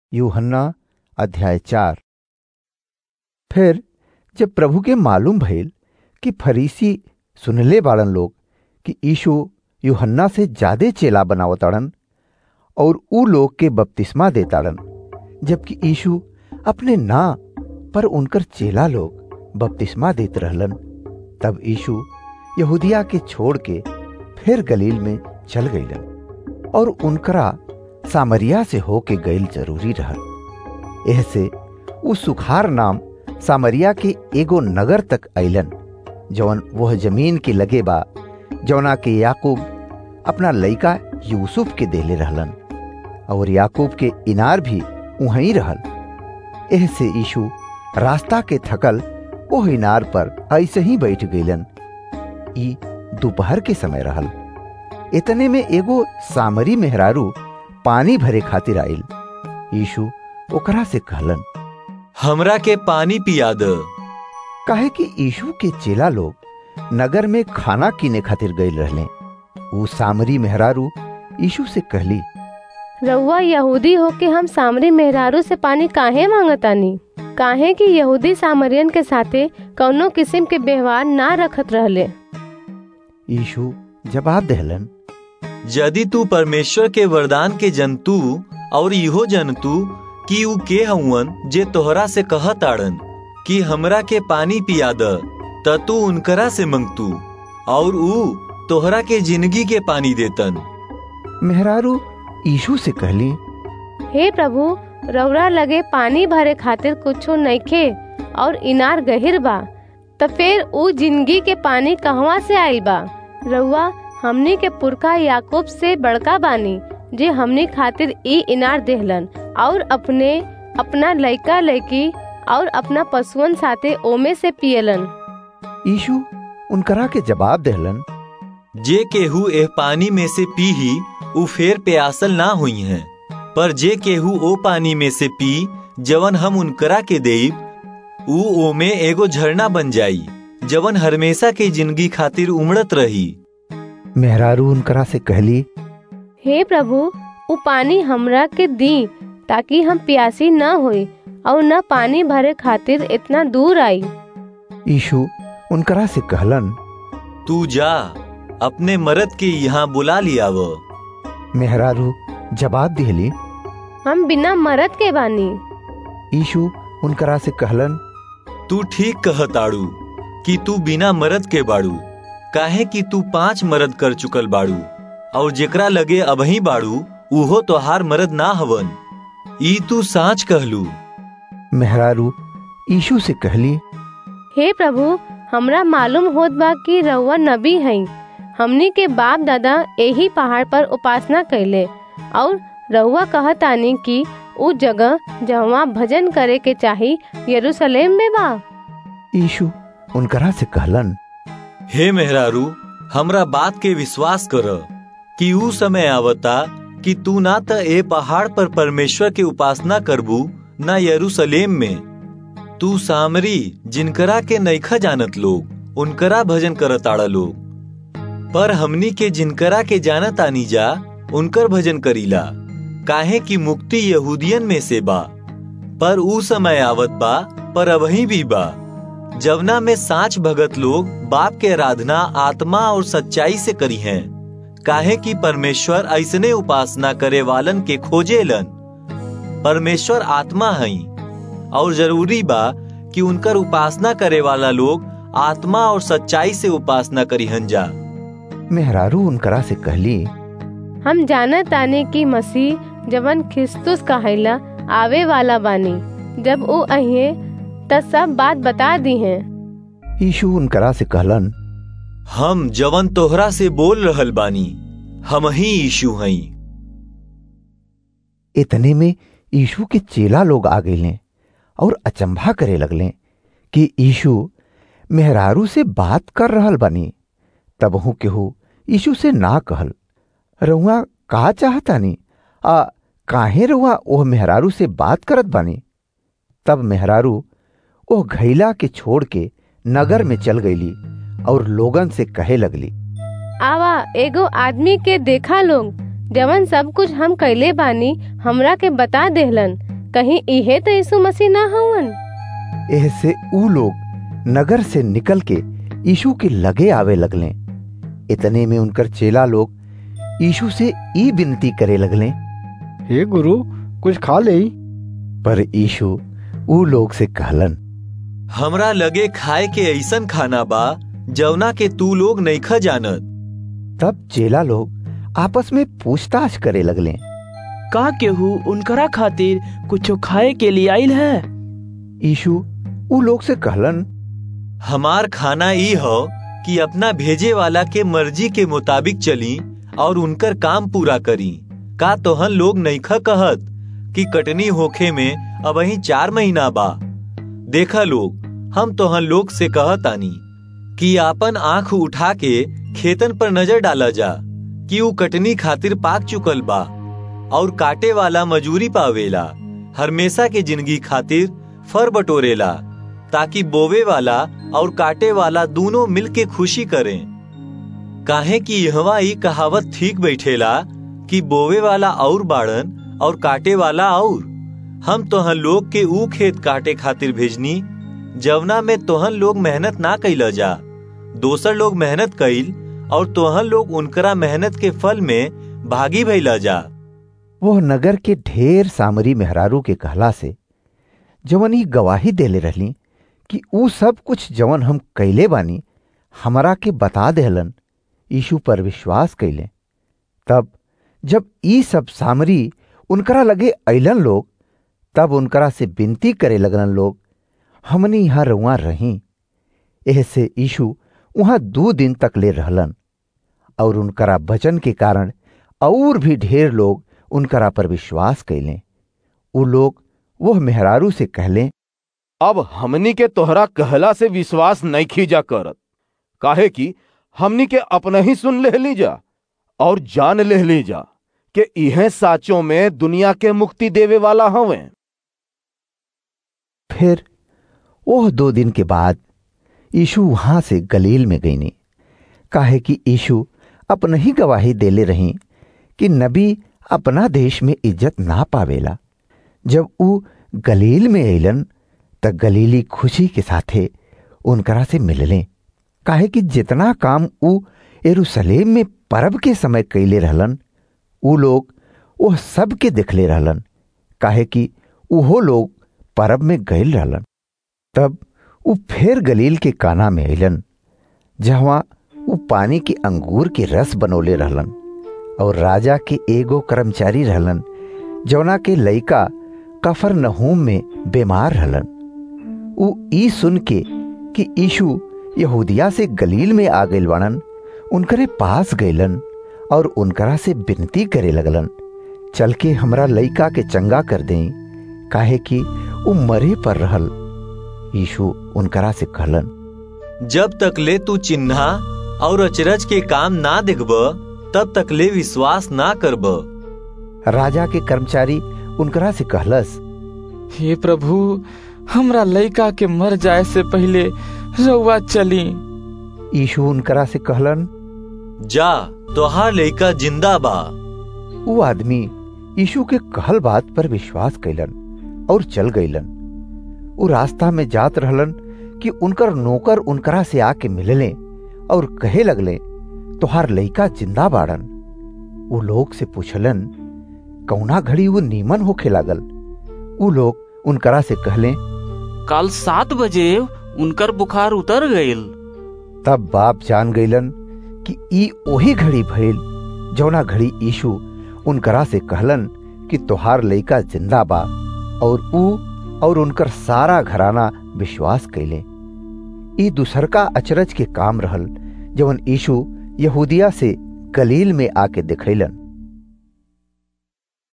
यूहन्ना अध्याय 4। फिर जब प्रभु के मालूम भइल कि फरीसी सुनले बाड़न लोग कि यीशु यूहन्ना से ज्यादे चेला बनावताड़न और ऊ लोग के बपतिस्मा देताड़न, जबकि यीशु अपने ना पर उनकर चेला लोग बपतिस्मा देत रहलन, तब यीशु यहूदिया के छोड़ के फिर गलील में चल गईलन और उनकरा सामरिया से होके गईल जरूरी रहल। ऐसे ऊ सुखार नाम सामरिया के एगो नगर तक अइलन, जौन वह जमीन के लगे बा जौना के याकूब अपना लइका यूसुफ के देले रहलन, और याकूब के इनार भी वहीं रहल। ऐसे यीशु रास्ता के थकल ओह इनार पर ऐसे ही बैठ गईलन। ई दोपहर के समय रहल। इतने में एगो सामरी मेहरारू पानी भरे खातिर आइल। यीशु ओकरा से कहलन, हमरा के पानी पिया द। काहे कि यीशु के चेला लोग नगर में खाना कीने खातिर गईल रहले। ऊ सामरी मेहरारू यीशु से कहली, रउआ यहूदी होके हम सामरी मेहरारू से पानी काहे मांगतानी? काहे कि यहूदी सामरियन के साथे कौनो किस्म के व्यवहार ना रखत रहले। यीशु जवाब देहलन, यदि तू परमेश्वर के वरदान के जनतू और इहो जनतू कि ऊ के हउवन जे तोहरा से कहताड़न कि हमरा के पानी पिया द, त तू उनकरा से मंगतू और ऊ तोहरा के जिंदगी के पानी देतन। मेहरारू यीशु से कहली, हे प्रभु, रउरा लगे पानी भरे खातिर कुछो नइखे और इनार गहिर बा, त फिर ऊ जिंदगी के पानी कहवा से आइल बा? रउआ हमनी के पुरखा याकूब से बड़का बानी, जे हमनी खातिर ई इनार देहलन और अपना लइका लइकी और अपना पशुअन साथे ओमे से पियलन। यीशु उनकरा के जवाब देहलन, जे केहू एह पानी में से पीही ऊ फेर प्यासल ना हुई हैं, पर जे केहू ओ पानी में से पी जवन हम उनकरा के देब ऊ ओमे एगो झरना बन जाई, जवन हमेशा के जिंदगी खातिर उमड़त रही। मेहरारू उनकरा से कहली, हे प्रभु, ऊ पानी हमरा के दी ताकि हम प्यासी न होई और न पानी भरे खातिर इतना दूर आई। यीशु उनकरा से कहलन, तू जा अपने मर्द के यहाँ बुला लियाव। मेहरारू जवाब दिहली, हम बिना मर्द के बानी। यीशु उनकरा से कहलन, तू ठीक कहताड़ू कि तू बिना मर्द के बाड़ू, काहे कि तू 5 मर्द कर चुकल बाड़ू और जेकरा लगे अबही बाड़ू उहो तोहार मर्द ना हवन। ई तू साच कहलू। मेहरारू यीशु से कहली, हे प्रभु, हमरा मालूम होत बा कि रउआ नबी हई। हमनी के बाप दादा यही पहाड़ पर उपासना कैले और रउआ कहतानी कि ऊ जगह जहाँ भजन करे के चाही यरूशलेम में बा। यीशु उनकरा से कहलन, हे मेहरारू, हमरा बात के विश्वास कर कि ऊ समय आवता कि तू ना त ए पहाड़ पर परमेश्वर के उपासना करबू ना यरूशलेम में। तू सामरी जिनकरा के नइखा जानत लोग उनकरा भजन करताड़ा लोग, पर हमनी के जिनकरा के जानत आनी जा उनकर भजन करीला, काहे कि मुक्ति यहूदियन में से बा। पर ऊ समय आवत बा, पर अबही भी बा, जवना में साच भगत लोग बाप के आराधना आत्मा और सच्चाई से करी हैं, काहे कि परमेश्वर ऐसने उपासना करे वालन के खोजेलन। परमेश्वर आत्मा हई और जरूरी बा कि उनकर उपासना करे वाला लोग आत्मा और सच्चाई से उपासना करीहन जा। मेहरारू उनकरा से कहली, हम जानत आने की मसीह जवन ख्रिस्तुस कहिला आवे वाला बानी, जब वो अहिए त सब बात बता दी हैं। यीशु उनकरा से कहलन, हम जवन तोहरा से बोल रहल बानी हम ही यीशु हई। इतने में यीशु के चेला लोग आ गए और अचंभा करे लगले कि यीशु मेहरारू से बात कर रहल बानी। तबहू केहू यीशु से ना कहल, रउआ का चाहतानी? काहे रउआ ओह मेहरारू से बात करत बानी? तब मेहरारू ओह घैला के छोड़ के नगर में चल गईली और लोगन से कहे लगली, आवा एगो आदमी के देखा लोग, जवन सब कुछ हम कैले बानी हमरा के बता देहलन कहीं इहे तो यीशु मसीह ना हवन। ऐसे ऊ लोग नगर से निकल के यीशु के लगे आवे लगले। इतने में उनकर चेला लोग यीशु से ई विनती करे लगले, हे गुरु कुछ खा ले। पर यीशु ऊ लोग से कहलन, हमरा लगे खाए के ऐसन खाना बा जवना के तू लोग नइखा जानत। तब चेला लोग आपस में पूछताछ करे लगले, का केहू उनकरा खातिर कुछ खाए के लिए आइल है? यीशु ऊ लोग से कहलन, हमार खाना ई हो कि अपना भेजे वाला के मर्जी के मुताबिक चली और उनकर काम पूरा करी। का तोहन लोग नइखा कहत कि कटनी होखे में अब ही 4 महीना बा? देखा लोग, हम तोहन लोग से कहत आनी कि आपन आंख उठा के खेतन पर नजर डाला जा कि ऊ कटनी खातिर पाक चुकल बा और काटे वाला मजूरी पावेला। हमेशा के जिंदगी खातिर फर बटोरेला, ताकि बोवे वाला और काटे वाला दोनों मिलके खुशी करें। काहे कि यहवा ई कहावत ठीक बैठेला कि बोवे वाला और बाड़न और काटे वाला और। हम तोहन लोग के ऊ खेत काटे खातिर भेजनी जवना में तोहन लोग मेहनत ना कइला जा। दोसर लोग मेहनत कइल और तोहन लोग उनकरा मेहनत के फल में भागी भइला जा। वह नगर के ढेर सामरी मेहरारू के कहला से जवन ही गवाही देले रहली कि ऊ सब कुछ जवन हम कैले बानी हमरा के बता देहलन, यीशु पर विश्वास कैले। तब जब ई सब सामरी उनकरा लगे अइलन लोग, तब उनकरा से विनती करे लगलन लोग, हमनी यहाँ रुआ रही। ऐसे यीशु वहां 2 दिन तक ले रहलन और उनकरा वचन के कारण और भी ढेर लोग उनकरा पर विश्वास कैले। ऊ लोग वह मेहरारू से कहले, अब हमनी के तोहरा कहला से विश्वास नहीं खींचा करत, काहे कि हमनी के अपना ही सुन ले लीजा और जान ले लीजा कि इहे साचों में दुनिया के मुक्ति देवे वाला हवे। फिर वह 2 दिन के बाद यीशु वहां से गलील में गईनी, काहे कि यीशु अपना ही गवाही देले रही कि नबी अपना देश में इज्जत ना पावेला। जब ऊ गलील में अइलन त गलीली खुशी के साथे उनकरा से मिलले, काहे कि जितना काम ऊ यरूशलेम में परब के समय कैले रहलन ऊ लोग वह सब के देखले रहलन, काहे कि उहो लोग परब में गइल रहलन। तब ऊ फिर गलील के काना में अइलन, जहाँ ऊ पानी के अंगूर के रस बनौले रहलन और राजा के एगो कर्मचारी रहलन जौना के लइका कफरनहूम में बीमार रहलन। ऊ ई सुन के कि यीशु यहूदिया से गलील में आ गइल बाड़न, उनकरे पास गइलन और उनकरा से विनती करे लगलन, चल के हमरा लइका के चंगा कर दें, काहे कि ऊ मरे पर रहल। यीशु उनकरा से कहलन, जब तक ले तू चिन्हा और अचरज के काम ना देखब तब तक ले विश्वास ना करब। राजा के कर्मचारी उनकरा से कहलस, हे प्रभु, हमरा लइका के मर जाए से पहले रउआ चली। यीशु उनकरा से कहलन, जा, तोहार लइका जिंदा बा। वो आदमी यीशु के कहल बात पर विश्वास कैलन और चल गईलन। वो रास्ता में जात रहलन कि उनकर नौकर उनकरा से आके मिलले और कहे लगले, तोहार लइका जिंदा बाड़न। वो लोग से पूछलन, कौना घड़ी वो नीमन होखे लागल? वो लोग उनकरा से कहले, कल 7 बजे उनकर बुखार उतर गईल। तब बाप जान गईलन कि ई ओही घड़ी भइल जौना घड़ी यीशु उनकरा से कहलन कि तोहार लइका जिंदा बा, और ऊ और उनकर सारा घराना विश्वास कैले। ई दूसरका अचरज के काम रहल जवन यीशु यहूदिया से गलील में आके दिखैलन।